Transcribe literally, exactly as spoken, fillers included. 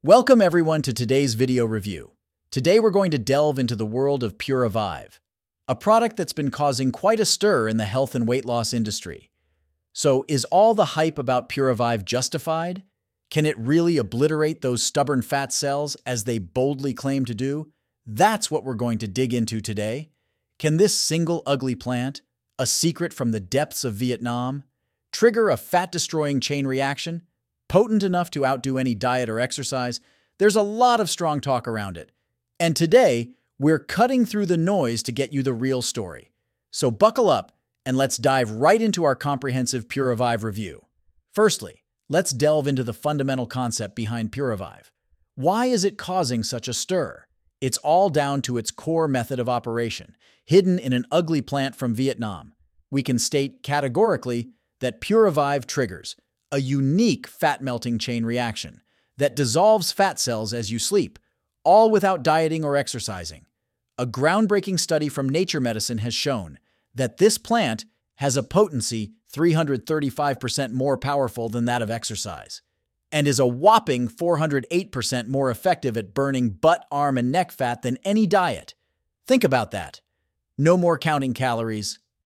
Welcome everyone to today's video review. Today we're going to delve into the world of Puravive, a product that's been causing quite a stir in the health and weight loss industry. So, is all the hype about Puravive justified? Can it really obliterate those stubborn fat cells as they boldly claim to do? That's what we're going to dig into today. Can this single ugly plant, a secret from the depths of Vietnam, trigger a fat-destroying chain reaction? Potent enough to outdo any diet or exercise? There's a lot of strong talk around it. And today, we're cutting through the noise to get you the real story. So buckle up and let's dive right into our comprehensive Puravive review. Firstly, let's delve into the fundamental concept behind Puravive. Why is it causing such a stir? It's all down to its core method of operation, hidden in an ugly plant from Vietnam. We can state categorically that Puravive triggers a unique fat-melting chain reaction that dissolves fat cells as you sleep, all without dieting or exercising. A groundbreaking study from Nature Medicine has shown that this plant has a potency three hundred thirty-five percent more powerful than that of exercise, and is a whopping four hundred eight percent more effective at burning butt, arm, and neck fat than any diet. Think about that. No more counting calories,